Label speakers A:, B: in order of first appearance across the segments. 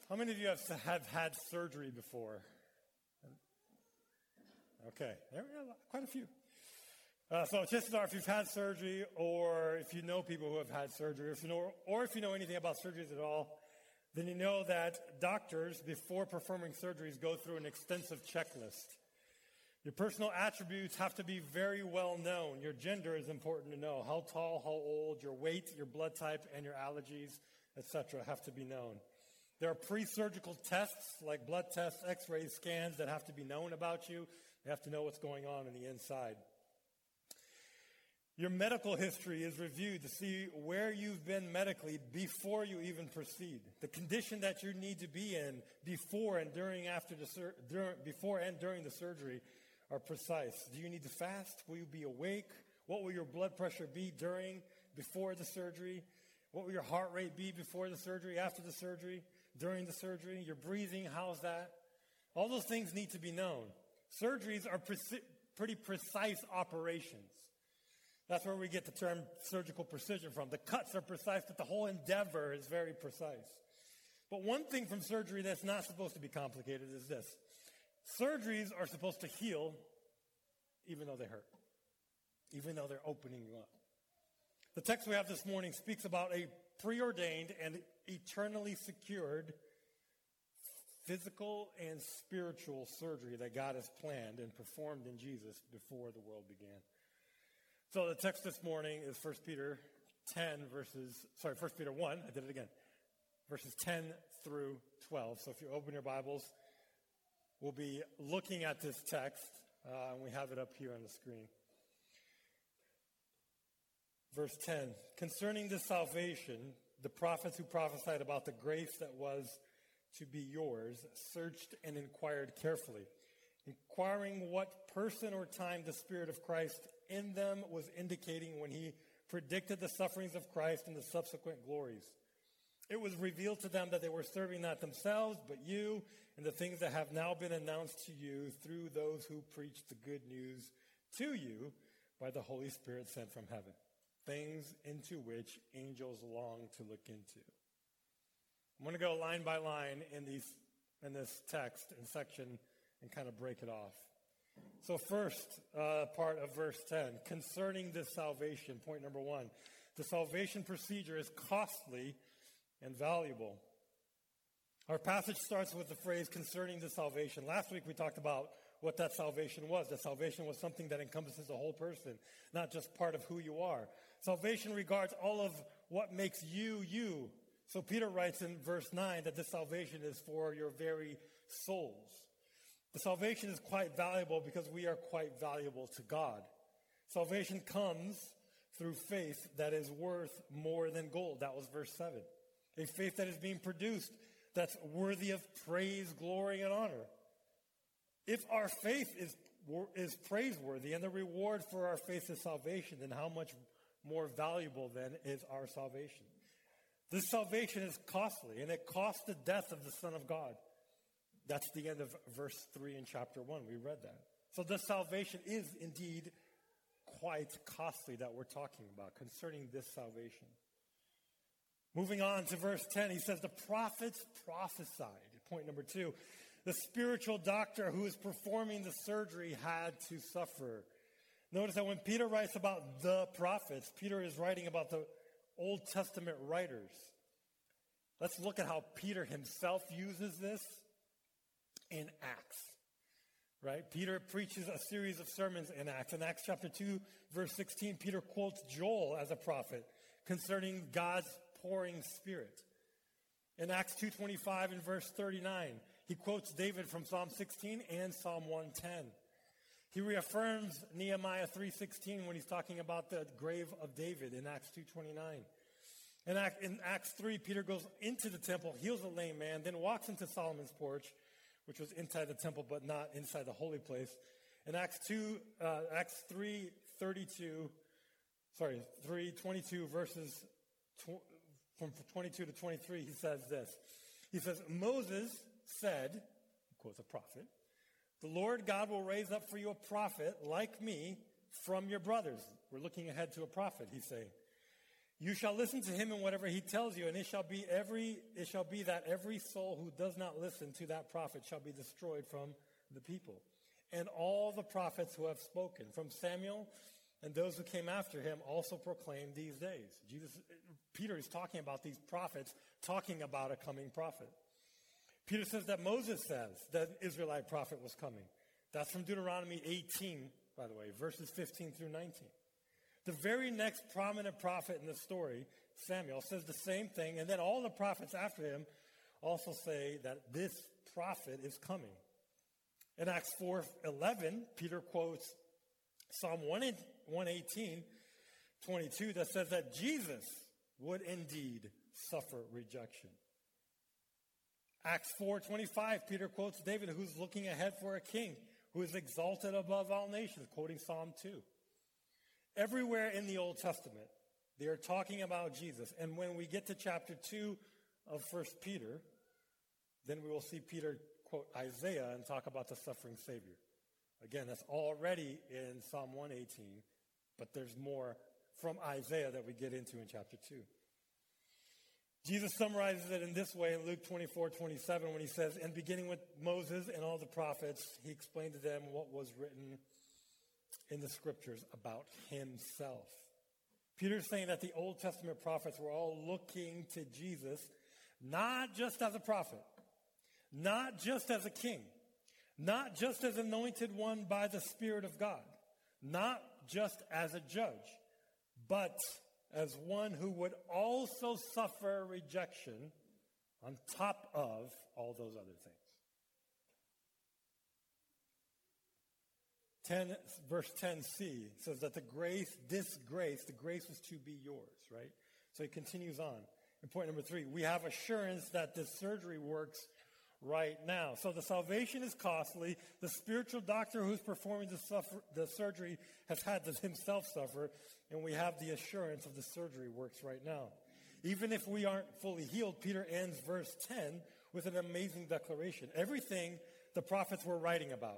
A: How many of you have had surgery before? Okay, quite a few. So chances are, if you've had surgery, or if you know people who have had surgery, or if you know anything about surgeries at all, then you know that doctors, before performing surgeries, go through an extensive checklist. Your personal attributes have to be very well known. Your gender is important to know. How tall, how old, your weight, your blood type, and your allergies, etc. have to be known. There are pre-surgical tests like blood tests, x-rays, scans that have to be known about you. You have to know what's going on the inside. Your medical history is reviewed to see where you've been medically before you even proceed. The condition that you need to be in before and during the surgery are precise. Do you need to fast? Will you be awake? What will your blood pressure be before the surgery? What will your heart rate be before the surgery, after the surgery, during the surgery? Your breathing, how's that? All those things need to be known. Surgeries are pretty precise operations. That's where we get the term surgical precision from. The cuts are precise, but the whole endeavor is very precise. But one thing from surgery that's not supposed to be complicated is this. Surgeries are supposed to heal even though they hurt, even though they're opening you up. The text we have this morning speaks about a preordained and eternally secured physical and spiritual surgery that God has planned and performed in Jesus before the world began. So the text this morning is 1 Peter 1, I did it again, verses 10 through 12. So if you open your Bibles, we'll be looking at this text, and we have it up here on the screen. Verse 10, concerning this salvation, the prophets who prophesied about the grace that was to be yours searched and inquired carefully, inquiring what person or time the Spirit of Christ in them was indicating when he predicted the sufferings of Christ and the subsequent glories. It was revealed to them that they were serving not themselves, but you, and the things that have now been announced to you through those who preach the good news to you by the Holy Spirit sent from heaven, things into which angels long to look into. I'm going to go line by line in this text and section and kind of break it off. So first part of verse 10, concerning this salvation, point number 1, the salvation procedure is costly and valuable. Our passage starts with the phrase concerning the salvation. Last week we talked about what that salvation was. That salvation was something that encompasses the whole person, not just part of who you are. Salvation regards all of what makes you, you. So Peter writes in verse 9 that this salvation is for your very souls. The salvation is quite valuable because we are quite valuable to God. Salvation comes through faith that is worth more than gold. That was verse 7. A faith that is being produced that's worthy of praise, glory, and honor. If our faith is praiseworthy and the reward for our faith is salvation, then how much more valuable then is our salvation? This salvation is costly, and it cost the death of the Son of God. That's the end of verse 3 in chapter 1. We read that. So this salvation is indeed quite costly that we're talking about, concerning this salvation. Moving on to verse 10, he says, the prophets prophesied. Point number 2, the spiritual doctor who is performing the surgery had to suffer. Notice that when Peter writes about the prophets, Peter is writing about the Old Testament writers. Let's look at how Peter himself uses this in Acts, right? Peter preaches a series of sermons in Acts. In Acts chapter 2, verse 16, Peter quotes Joel as a prophet concerning God's pouring spirit. In Acts 2:25 and verse 39, he quotes David from Psalm 16 and Psalm 110. He reaffirms Nehemiah 3:16 when he's talking about the grave of David in Acts 2:29. In Acts 3, Peter goes into the temple, heals a lame man, then walks into Solomon's porch, which was inside the temple but not inside the holy place. In Acts 3:22 verses from 22 to 23, he says this. He says, Moses said, he quotes a prophet, the Lord God will raise up for you a prophet like me from your brothers. We're looking ahead to a prophet, he's saying. You shall listen to him in whatever he tells you, and it shall be that every soul who does not listen to that prophet shall be destroyed from the people. And all the prophets who have spoken, from Samuel and those who came after him, also proclaim these days. Peter is talking about these prophets, talking about a coming prophet. Peter says that Moses says that an Israelite prophet was coming. That's from Deuteronomy 18, by the way, verses 15 through 19. The very next prominent prophet in the story, Samuel, says the same thing, and then all the prophets after him also say that this prophet is coming. In Acts 4:11, Peter quotes Psalm 118:22 that says that Jesus would indeed suffer rejection. Acts 4:25, Peter quotes David, who's looking ahead for a king who is exalted above all nations, quoting Psalm 2. Everywhere in the Old Testament, they are talking about Jesus. And when we get to chapter 2 of 1 Peter, then we will see Peter quote Isaiah and talk about the suffering Savior. Again, that's already in Psalm 118, but there's more from Isaiah that we get into in chapter 2. Jesus summarizes it in this way in Luke 24:27 when he says, and beginning with Moses and all the prophets, he explained to them what was written in the scriptures about himself. Peter's saying that the Old Testament prophets were all looking to Jesus, not just as a prophet, not just as a king, not just as anointed one by the Spirit of God, not just as a judge, but as one who would also suffer rejection on top of all those other things. Verse 10c says that the grace was to be yours, right? So he continues on. In point number 3, we have assurance that this surgery works right now. So the salvation is costly. The spiritual doctor who's performing the surgery has had to himself suffer, and we have the assurance of the surgery works right now. Even if we aren't fully healed, Peter ends verse 10 with an amazing declaration. Everything the prophets were writing about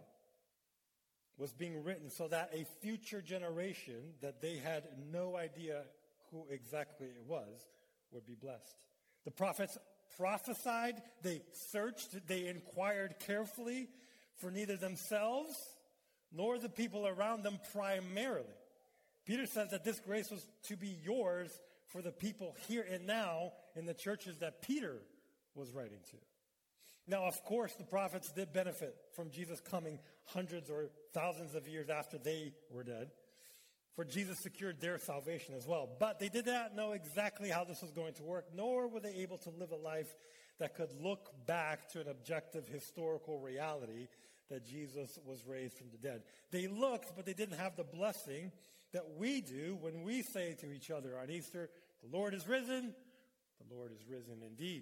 A: was being written so that a future generation that they had no idea who exactly it was would be blessed. The prophets prophesied, they searched, they inquired carefully for neither themselves nor the people around them primarily. Peter says that this grace was to be yours for the people here and now in the churches that Peter was writing to. Now, of course, the prophets did benefit from Jesus coming hundreds or thousands of years after they were dead, for Jesus secured their salvation as well. But they did not know exactly how this was going to work, nor were they able to live a life that could look back to an objective historical reality that Jesus was raised from the dead. They looked, but they didn't have the blessing that we do when we say to each other on Easter, "The Lord is risen, the Lord is risen indeed."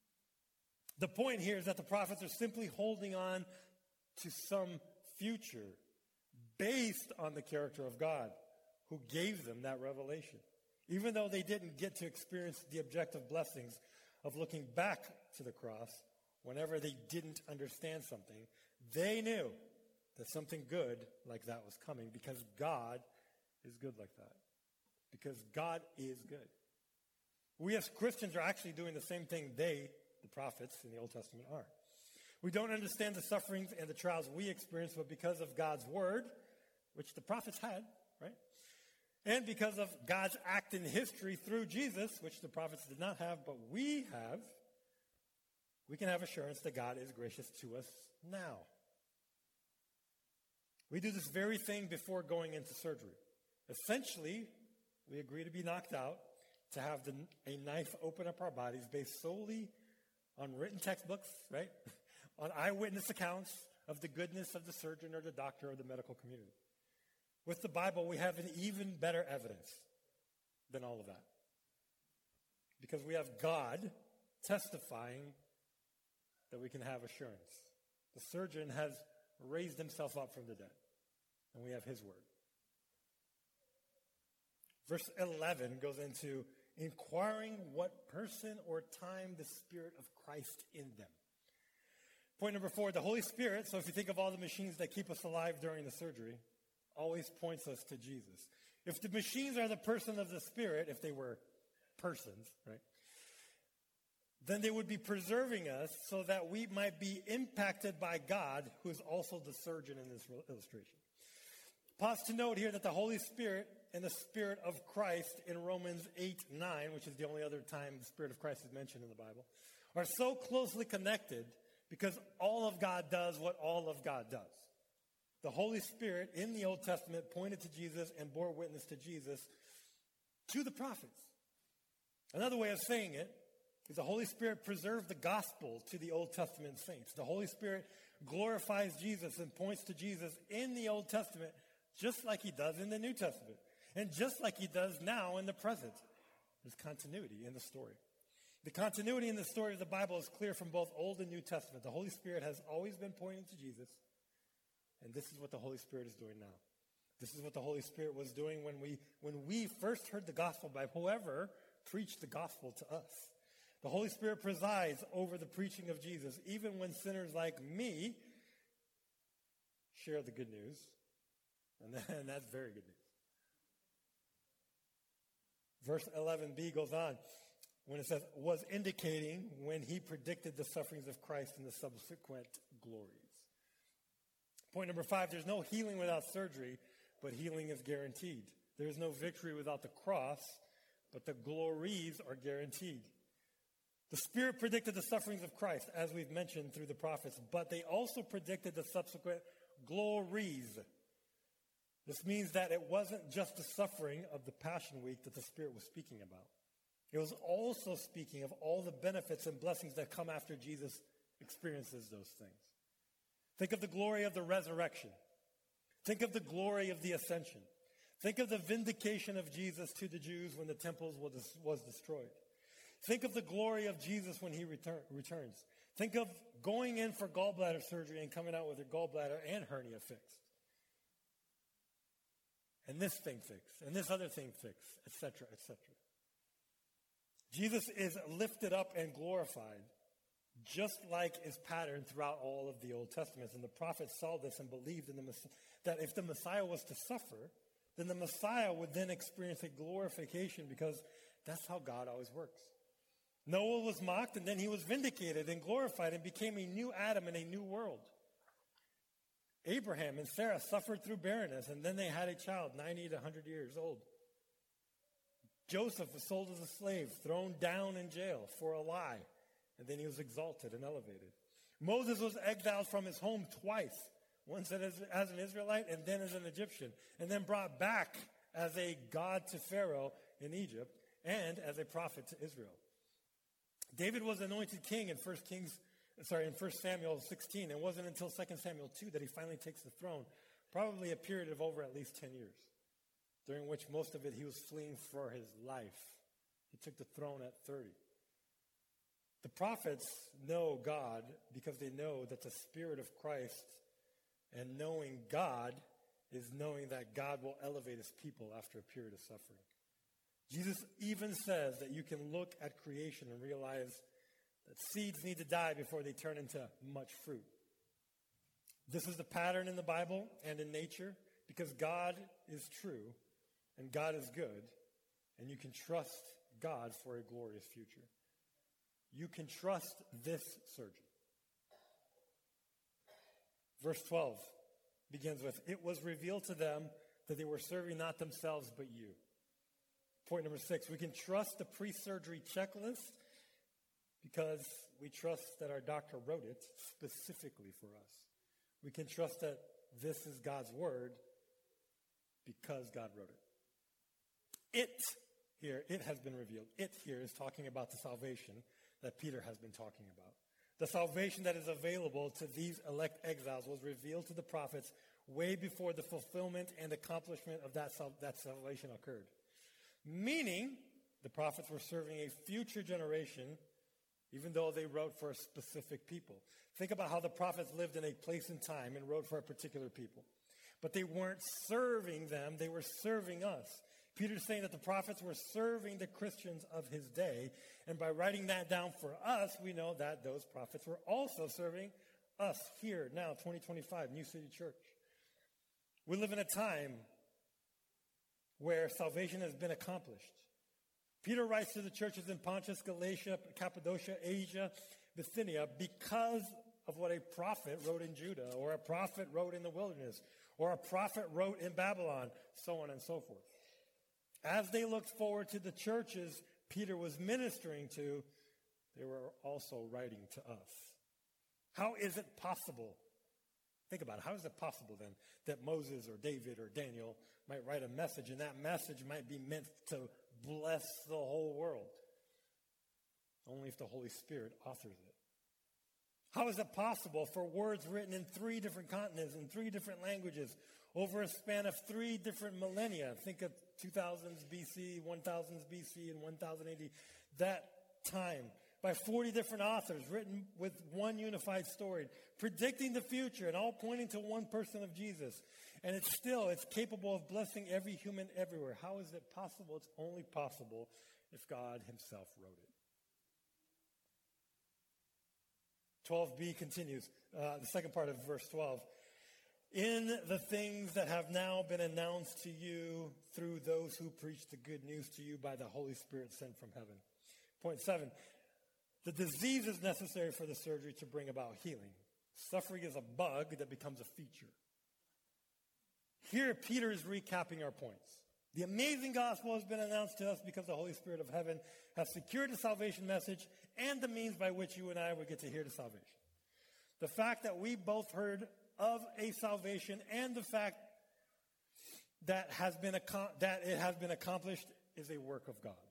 A: The point here is that the prophets are simply holding on to some future based on the character of God who gave them that revelation. Even though they didn't get to experience the objective blessings of looking back to the cross whenever they didn't understand something, they knew that something good like that was coming because God is good like that. Because God is good. We as Christians are actually doing the same thing the prophets in the Old Testament are. We don't understand the sufferings and the trials we experience, but because of God's word, which the prophets had, right? And because of God's act in history through Jesus, which the prophets did not have, but we have, we can have assurance that God is gracious to us now. We do this very thing before going into surgery. Essentially, we agree to be knocked out, to have a knife open up our bodies based solely on written textbooks, right? On eyewitness accounts of the goodness of the surgeon or the doctor or the medical community. With the Bible, we have an even better evidence than all of that. Because we have God testifying that we can have assurance. The surgeon has raised himself up from the dead, and we have his word. Verse 11 goes into inquiring what person or time the Spirit of Christ in them. Point number 4, the Holy Spirit, so if you think of all the machines that keep us alive during the surgery, always points us to Jesus. If the machines are the person of the Spirit, if they were persons, right? Then they would be preserving us so that we might be impacted by God, who is also the surgeon in this illustration. Pause to note here that the Holy Spirit and the Spirit of Christ in Romans 8:9, which is the only other time the Spirit of Christ is mentioned in the Bible, are so closely connected because all of God does what all of God does. The Holy Spirit in the Old Testament pointed to Jesus and bore witness to Jesus to the prophets. Another way of saying it is the Holy Spirit preserved the gospel to the Old Testament saints. The Holy Spirit glorifies Jesus and points to Jesus in the Old Testament just like he does in the New Testament. And just like he does now in the present. There's continuity in the story. The continuity in the story of the Bible is clear from both Old and New Testament. The Holy Spirit has always been pointing to Jesus. And this is what the Holy Spirit is doing now. This is what the Holy Spirit was doing when we first heard the gospel by whoever preached the gospel to us. The Holy Spirit presides over the preaching of Jesus, even when sinners like me share the good news. And that's very good news. Verse 11b goes on when it says, was indicating when he predicted the sufferings of Christ and the subsequent glories. Point number 5, there's no healing without surgery, but healing is guaranteed. There's no victory without the cross, but the glories are guaranteed. The Spirit predicted the sufferings of Christ, as we've mentioned through the prophets, but they also predicted the subsequent glories. This means that it wasn't just the suffering of the Passion Week that the Spirit was speaking about. It was also speaking of all the benefits and blessings that come after Jesus experiences those things. Think of the glory of the resurrection. Think of the glory of the ascension. Think of the vindication of Jesus to the Jews when the temple was destroyed. Think of the glory of Jesus when he returns. Think of going in for gallbladder surgery and coming out with your gallbladder and hernia fixed. And this thing fixed, and this other thing fixed, etc., etc. Jesus is lifted up and glorified, just like is patterned throughout all of the Old Testament. And the prophets saw this and believed in that if the Messiah was to suffer, then the Messiah would then experience a glorification, because that's how God always works. Noah was mocked, and then he was vindicated and glorified and became a new Adam in a new world. Abraham and Sarah suffered through barrenness, and then they had a child, 90 to 100 years old. Joseph was sold as a slave, thrown down in jail for a lie, and then he was exalted and elevated. Moses was exiled from his home twice, once as an Israelite and then as an Egyptian, and then brought back as a god to Pharaoh in Egypt and as a prophet to Israel. David was anointed king in 1 Samuel 16. It wasn't until 2 Samuel 2 that he finally takes the throne, probably a period of over at least 10 years, during which most of it he was fleeing for his life. He took the throne at 30. The prophets know God because they know that the Spirit of Christ, and knowing God is knowing that God will elevate his people after a period of suffering. Jesus even says that you can look at creation and realize that seeds need to die before they turn into much fruit. This is the pattern in the Bible and in nature, because God is true and God is good, and you can trust God for a glorious future. You can trust this surgeon. Verse 12 begins with, it was revealed to them that they were serving not themselves but you. Point number 6, we can trust the pre-surgery checklist because we trust that our doctor wrote it specifically for us. We can trust that this is God's word because God wrote it. It has been revealed. It here is talking about the salvation that Peter has been talking about. The salvation that is available to these elect exiles was revealed to the prophets way before the fulfillment and accomplishment of that salvation occurred. Meaning, the prophets were serving a future generation, even though they wrote for a specific people. Think about how the prophets lived in a place and time and wrote for a particular people. But they weren't serving them, they were serving us. Peter's saying that the prophets were serving the Christians of his day, and by writing that down for us, we know that those prophets were also serving us here, now, 2025, New City Church. We live in a time where salvation has been accomplished. Peter writes to the churches in Pontus, Galatia, Cappadocia, Asia, Bithynia, because of what a prophet wrote in Judah, or a prophet wrote in the wilderness, or a prophet wrote in Babylon, so on and so forth. As they looked forward to the churches Peter was ministering to, they were also writing to us. How is it possible? Think about it. How is it possible then that Moses or David or Daniel might write a message, and that message might be meant to bless the whole world? Only if the Holy Spirit authors it. How is it possible for words written in 3 different continents, in 3 different languages, over a span of 3 different millennia? Think of 2000s BC, 1000s BC, and 1000 AD. That time, by 40 different authors, written with one unified story, predicting the future and all pointing to one person of Jesus. And it's capable of blessing every human everywhere. How is it possible? It's only possible if God himself wrote it. 12b continues, the second part of verse 12. In the things that have now been announced to you through those who preach the good news to you by the Holy Spirit sent from heaven. Point 7. The disease is necessary for the surgery to bring about healing. Suffering is a bug that becomes a feature. Here, Peter is recapping our points. The amazing gospel has been announced to us because the Holy Spirit of heaven has secured the salvation message and the means by which you and I will get to hear the salvation. The fact that we both heard of a salvation and the fact that it has been accomplished is a work of God.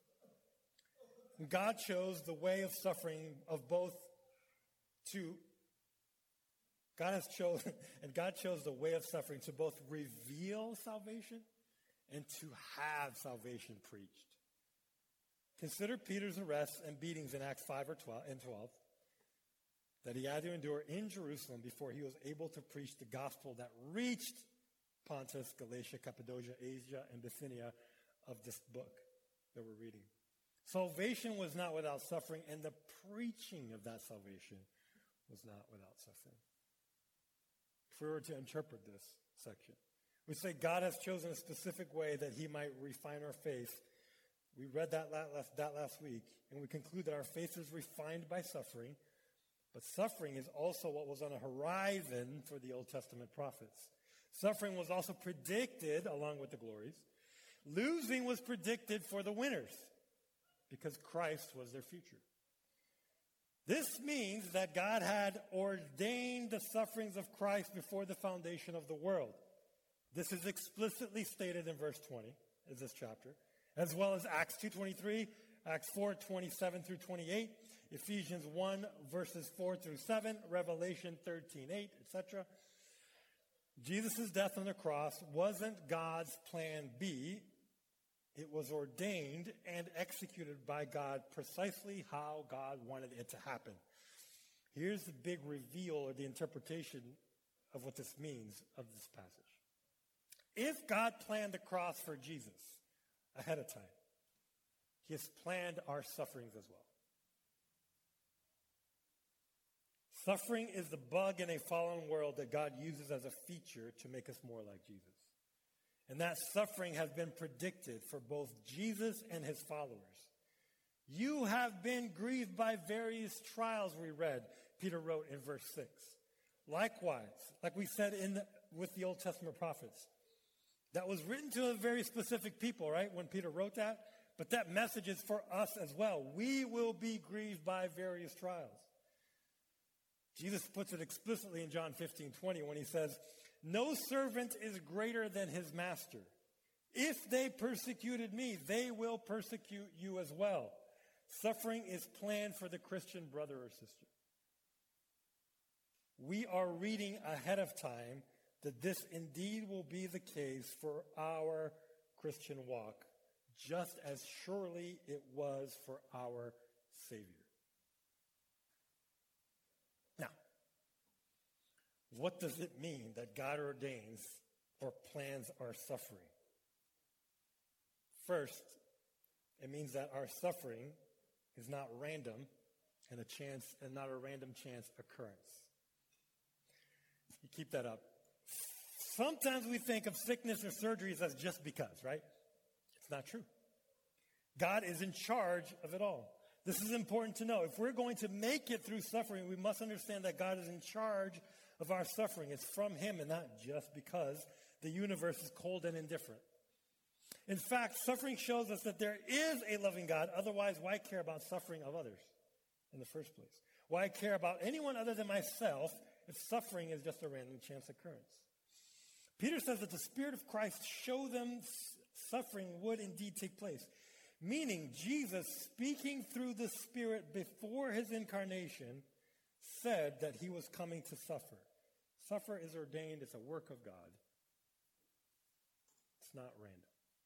A: God chose the way of suffering of both to God chose the way of suffering to both reveal salvation and to have salvation preached. Consider Peter's arrests and beatings in Acts 5 and 12 that he had to endure in Jerusalem before he was able to preach the gospel that reached Pontus, Galatia, Cappadocia, Asia, and Bithynia of this book that we're reading. Salvation was not without suffering, and the preaching of that salvation was not without suffering. If we were to interpret this section, we say God has chosen a specific way that he might refine our faith. We read that last week, and we conclude that our faith is refined by suffering, but suffering is also what was on the horizon for the Old Testament prophets. Suffering was also predicted along with the glories. Losing was predicted for the winners because Christ was their future. This means that God had ordained the sufferings of Christ before the foundation of the world. This is explicitly stated in verse 20 of this chapter, as well as Acts 2:23, Acts 4:27 through 28, Ephesians 1 verses 4 through 7, Revelation 13:8, etc. Jesus' death on the cross wasn't God's plan B. It was ordained and executed by God precisely how God wanted it to happen. Here's the big reveal or the interpretation of what this means of this passage. If God planned the cross for Jesus ahead of time, he has planned our sufferings as well. Suffering is the bug in a fallen world that God uses as a feature to make us more like Jesus. And that suffering has been predicted for both Jesus and his followers. You have been grieved by various trials, we read, Peter wrote in verse 6. Likewise, like we said with the Old Testament prophets, that was written to a very specific people, right, when Peter wrote that. But that message is for us as well. We will be grieved by various trials. Jesus puts it explicitly in John 15:20 when he says, no servant is greater than his master. If they persecuted me, they will persecute you as well. Suffering is planned for the Christian brother or sister. We are reading ahead of time that this indeed will be the case for our Christian walk, just as surely it was for our Savior. Now, what does it mean that God ordains or plans our suffering? First, it means that our suffering is not random and not a random chance occurrence. You keep that up. Sometimes we think of sickness or surgeries as just because, right? It's not true. God is in charge of it all. This is important to know. If we're going to make it through suffering, we must understand that God is in charge of our suffering. It's from him and not just because the universe is cold and indifferent. In fact, suffering shows us that there is a loving God. Otherwise, why care about suffering of others in the first place? Why care about anyone other than myself if suffering is just a random chance occurrence? Peter says that the Spirit of Christ showed them suffering would indeed take place. Meaning, Jesus, speaking through the Spirit before his incarnation, said that he was coming to suffer. Suffer is ordained. It's a work of God. It's not random.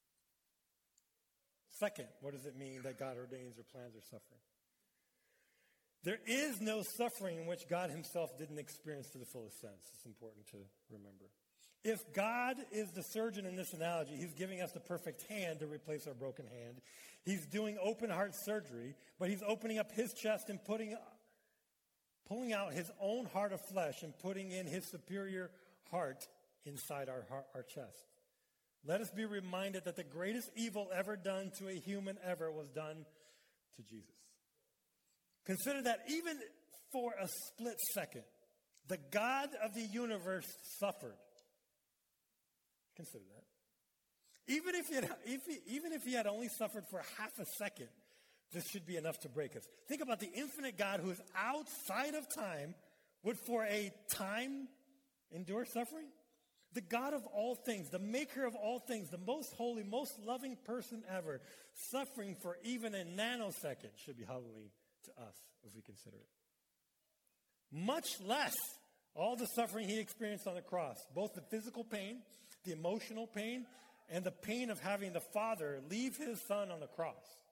A: Second, what does it mean that God ordains or plans our suffering? There is no suffering in which God himself didn't experience to the fullest sense. It's important to remember. If God is the surgeon in this analogy, he's giving us the perfect hand to replace our broken hand. He's doing open heart surgery, but he's opening up his chest and pulling out his own heart of flesh and putting in his superior heart inside our chest. Let us be reminded that the greatest evil ever done to a human ever was done to Jesus. Consider that even for a split second, the God of the universe suffered. Consider that. Even if he had only suffered for half a second, this should be enough to break us. Think about the infinite God who is outside of time would for a time endure suffering? The God of all things, the maker of all things, the most holy, most loving person ever, suffering for even a nanosecond should be humbling to us if we consider it. Much less all the suffering he experienced on the cross, both the physical pain, the emotional pain, and the pain of having the Father leave his Son on the cross.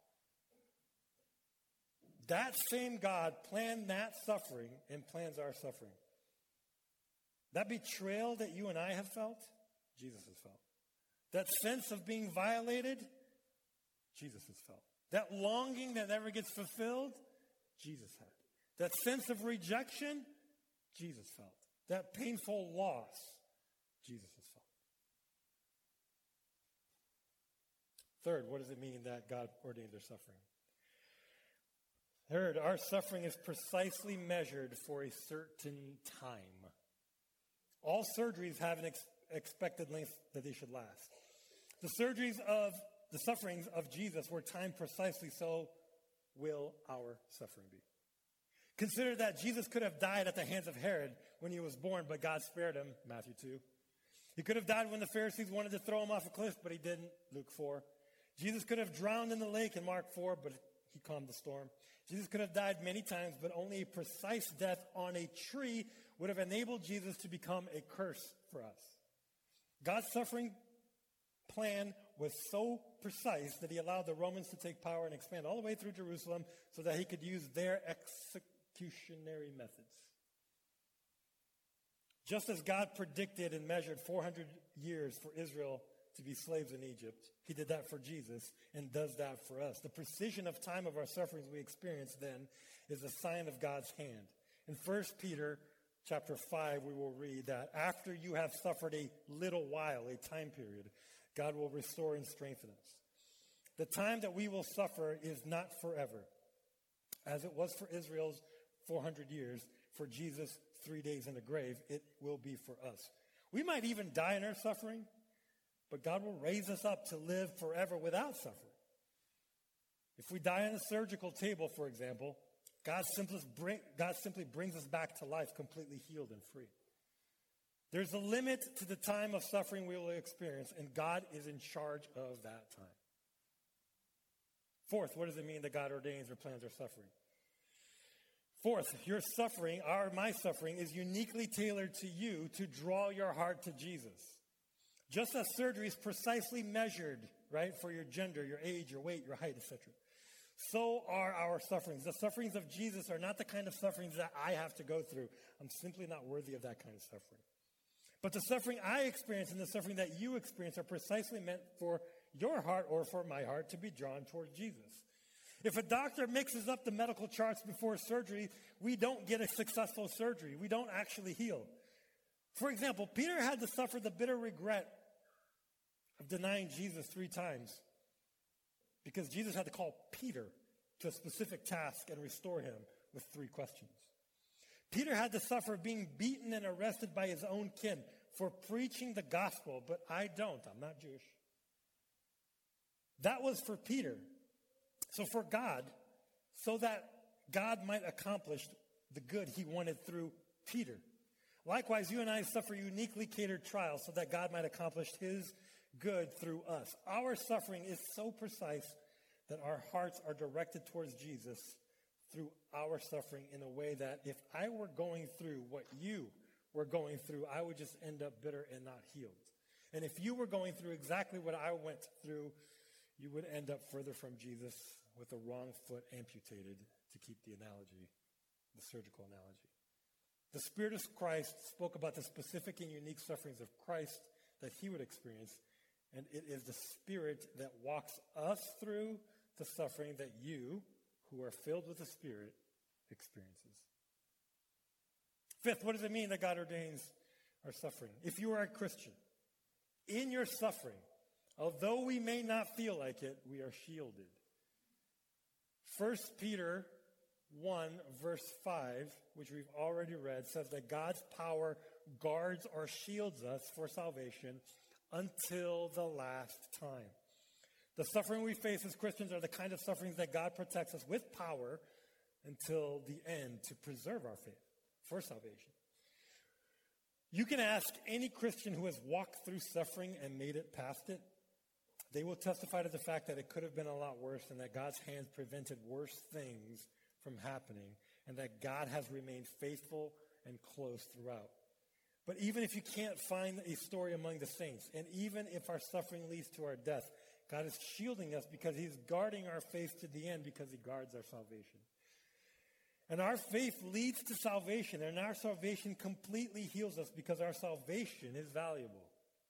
A: That same God planned that suffering and plans our suffering. That betrayal that you and I have felt, Jesus has felt. That sense of being violated, Jesus has felt. That longing that never gets fulfilled, Jesus had. That sense of rejection, Jesus felt. That painful loss, Jesus has felt. Third, what does it mean that God ordained their suffering? Third, our suffering is precisely measured for a certain time. All surgeries have an expected length that they should last. The sufferings of Jesus were timed precisely, so will our suffering be. Consider that Jesus could have died at the hands of Herod when he was born, but God spared him, Matthew 2. He could have died when the Pharisees wanted to throw him off a cliff, but he didn't, Luke 4. Jesus could have drowned in the lake in Mark 4, but he calmed the storm. Jesus could have died many times, but only a precise death on a tree would have enabled Jesus to become a curse for us. God's suffering plan was so precise that he allowed the Romans to take power and expand all the way through Jerusalem so that he could use their executionary methods. Just as God predicted and measured 400 years for Israel to be slaves in Egypt, he did that for Jesus and does that for us. The precision of time of our sufferings we experience then is a sign of God's hand. In 1 Peter chapter 5, we will read that after you have suffered a little while, a time period, God will restore and strengthen us. The time that we will suffer is not forever. As it was for Israel's 400 years, for Jesus' 3 days in the grave, it will be for us. We might even die in our suffering, but God will raise us up to live forever without suffering. If we die on a surgical table, for example, God simply brings us back to life completely healed and free. There's a limit to the time of suffering we will experience, and God is in charge of that time. Fourth, what does it mean that God ordains or plans our suffering? Fourth, your suffering, my suffering, is uniquely tailored to you to draw your heart to Jesus. Just as surgery is precisely measured, right, for your gender, your age, your weight, your height, etc., so are our sufferings. The sufferings of Jesus are not the kind of sufferings that I have to go through. I'm simply not worthy of that kind of suffering. But the suffering I experience and the suffering that you experience are precisely meant for your heart or for my heart to be drawn towards Jesus. If a doctor mixes up the medical charts before surgery, we don't get a successful surgery. We don't actually heal. For example, Peter had to suffer the bitter regret of denying Jesus 3 times because Jesus had to call Peter to a specific task and restore him with 3 questions. Peter had to suffer being beaten and arrested by his own kin for preaching the gospel, but I don't. I'm not Jewish. That was for Peter. So for God, so that God might accomplish the good he wanted through Peter. Likewise, you and I suffer uniquely catered trials so that God might accomplish his good through us. Our suffering is so precise that our hearts are directed towards Jesus through our suffering in a way that if I were going through what you were going through, I would just end up bitter and not healed. And if you were going through exactly what I went through, you would end up further from Jesus with a wrong foot amputated, to keep the analogy, the surgical analogy. The Spirit of Christ spoke about the specific and unique sufferings of Christ that he would experience, and it is the Spirit that walks us through the suffering that you, who are filled with the Spirit, experiences. Fifth, what does it mean that God ordains our suffering? If you are a Christian, in your suffering, although we may not feel like it, we are shielded. 1 Peter 1, verse 5, which we've already read, says that God's power guards or shields us for salvation until the last time. The suffering we face as Christians are the kind of sufferings that God protects us with power until the end to preserve our faith for salvation. You can ask any Christian who has walked through suffering and made it past it. They will testify to the fact that it could have been a lot worse and that God's hands prevented worse things from happening and that God has remained faithful and close throughout. But even if you can't find a story among the saints, and even if our suffering leads to our death, God is shielding us because he's guarding our faith to the end because he guards our salvation. And our faith leads to salvation, and our salvation completely heals us because our salvation is valuable.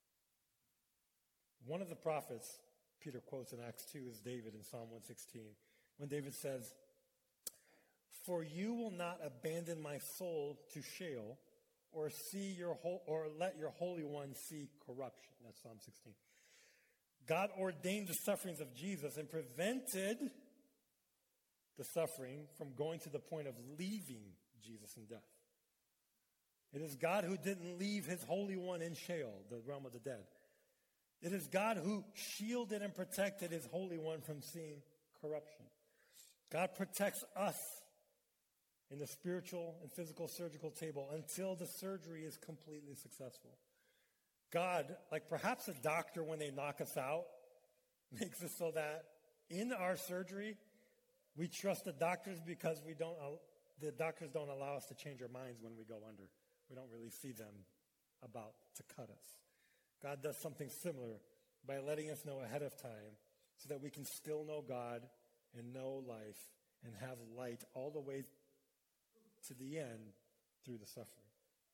A: One of the prophets Peter quotes in Acts 2 is David in Psalm 116, when David says, "For you will not abandon my soul to Sheol, or let your Holy One see corruption." That's Psalm 16. God ordained the sufferings of Jesus and prevented the suffering from going to the point of leaving Jesus in death. It is God who didn't leave his Holy One in Sheol, the realm of the dead. It is God who shielded and protected his Holy One from seeing corruption. God protects us in the spiritual and physical surgical table until the surgery is completely successful. God, like perhaps a doctor when they knock us out, makes it so that in our surgery, we trust the doctors because the doctors don't allow us to change our minds when we go under. We don't really see them about to cut us. God does something similar by letting us know ahead of time so that we can still know God and know life and have light all the way to the end through the suffering.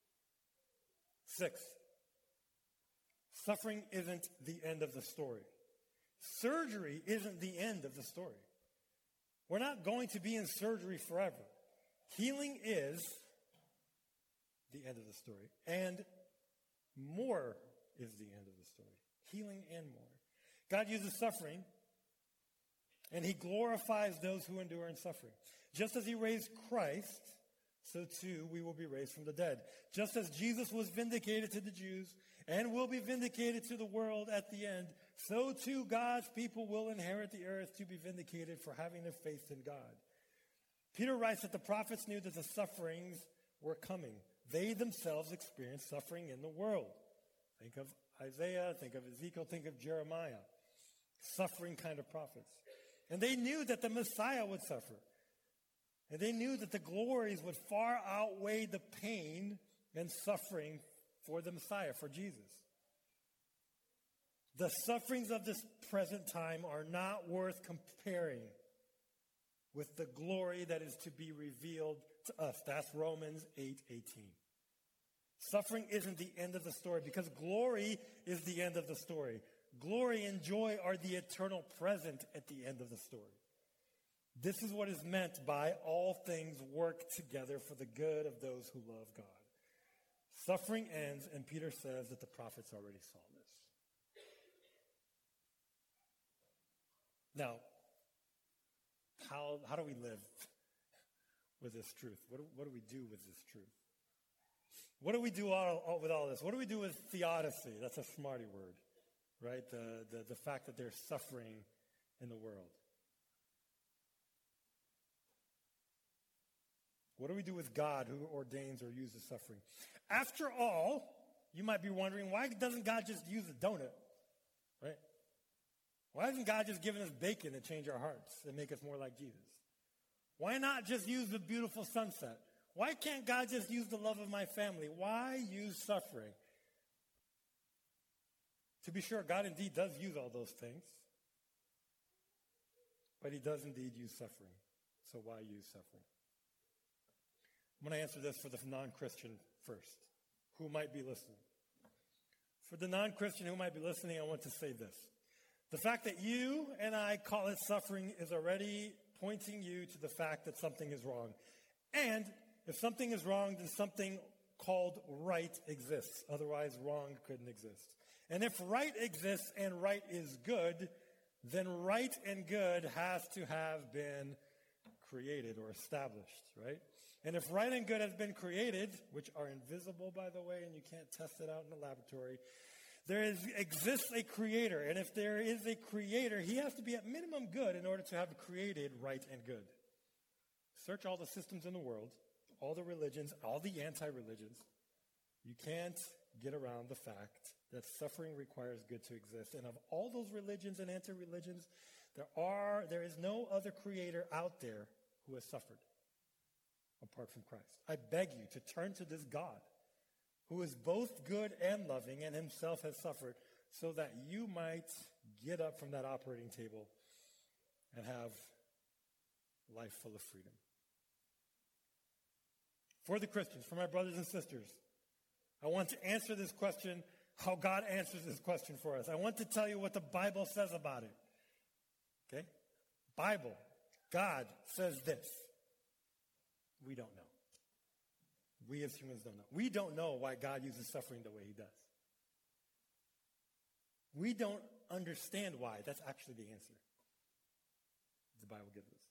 A: 6, suffering isn't the end of the story. Surgery isn't the end of the story. We're not going to be in surgery forever. Healing is the end of the story. And more is the end of the story. Healing and more. God uses suffering, and he glorifies those who endure in suffering. Just as he raised Christ, so too we will be raised from the dead. Just as Jesus was vindicated to the Jews and will be vindicated to the world at the end, so too God's people will inherit the earth to be vindicated for having their faith in God. Peter writes that the prophets knew that the sufferings were coming. They themselves experienced suffering in the world. Think of Isaiah, think of Ezekiel, think of Jeremiah. Suffering kind of prophets. And they knew that the Messiah would suffer. And they knew that the glories would far outweigh the pain and suffering for the Messiah, for Jesus. The sufferings of this present time are not worth comparing with the glory that is to be revealed to us. That's Romans 8:18. Suffering isn't the end of the story because glory is the end of the story. Glory and joy are the eternal present at the end of the story. This is what is meant by all things work together for the good of those who love God. Suffering ends, and Peter says that the prophets already saw this. Now, how do we live with this truth? What do we do with this truth? What do we do with all this? What do we do with theodicy? That's a smarty word, right? The fact that there's suffering in the world. What do we do with God who ordains or uses suffering? After all, you might be wondering, why doesn't God just use a donut, right? Why hasn't God just given us bacon to change our hearts and make us more like Jesus? Why not just use the beautiful sunset? Why can't God just use the love of my family? Why use suffering? To be sure, God indeed does use all those things. But he does indeed use suffering. So why use suffering? I'm going to answer this for the non-Christian first, who might be listening. For the non-Christian who might be listening, I want to say this. The fact that you and I call it suffering is already pointing you to the fact that something is wrong. And if something is wrong, then something called right exists. Otherwise, wrong couldn't exist. And if right exists and right is good, then right and good has to have been created or established, right? And if right and good has been created, which are invisible, by the way, and you can't test it out in the laboratory, exists a creator. And if there is a creator, he has to be at minimum good in order to have created right and good. Search all the systems in the world, all the religions, all the anti-religions. You can't get around the fact that suffering requires good to exist. And of all those religions and anti-religions, there is no other creator out there who has suffered apart from Christ. I beg you to turn to this God who is both good and loving and himself has suffered so that you might get up from that operating table and have life full of freedom. For the Christians, for my brothers and sisters, I want to answer this question how God answers this question for us. I want to tell you what the Bible says about it. Okay? Bible, God says this. We don't know. We as humans don't know. We don't know why God uses suffering the way he does. We don't understand why. That's actually the answer the Bible gives us.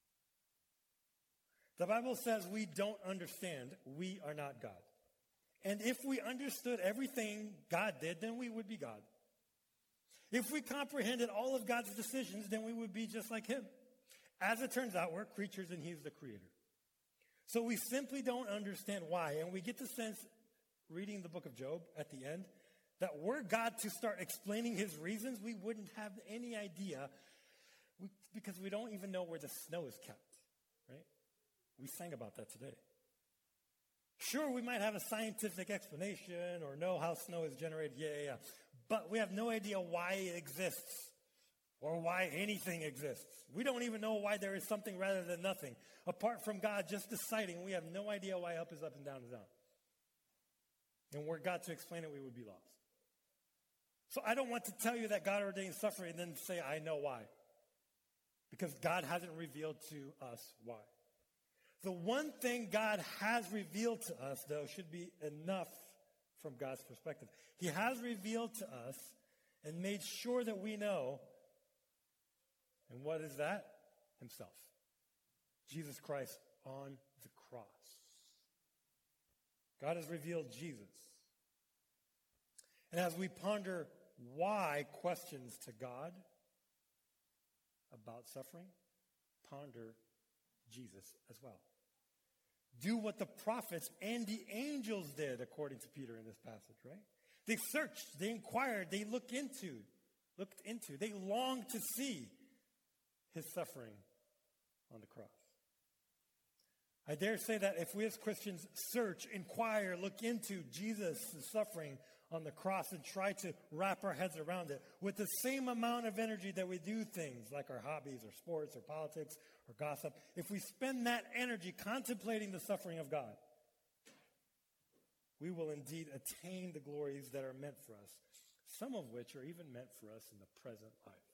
A: The Bible says we don't understand. We are not God. And if we understood everything God did, then we would be God. If we comprehended all of God's decisions, then we would be just like him. As it turns out, we're creatures and he's the creator. So we simply don't understand why. And we get the sense, reading the book of Job at the end, that were God to start explaining his reasons, we wouldn't have any idea because we don't even know where the snow is kept, right? We sang about that today. Sure, we might have a scientific explanation or know how snow is generated, yeah. But we have no idea why it exists or why anything exists. We don't even know why there is something rather than nothing. Apart from God just deciding, we have no idea why up is up and down is down. And were God to explain it, we would be lost. So I don't want to tell you that God ordained suffering and then say, I know why. Because God hasn't revealed to us why. The one thing God has revealed to us, though, should be enough from God's perspective. He has revealed to us and made sure that we know. And what is that? Himself. Jesus Christ on the cross. God has revealed Jesus. And as we ponder why questions to God about suffering, ponder Jesus as well. Do what the prophets and the angels did, according to Peter in this passage, right? They searched, they inquired, they looked into, they longed to see his suffering on the cross. I dare say that if we as Christians search, inquire, look into Jesus' suffering on the cross and try to wrap our heads around it with the same amount of energy that we do things like our hobbies or sports or politics or gossip, if we spend that energy contemplating the suffering of God, we will indeed attain the glories that are meant for us, some of which are even meant for us in the present life.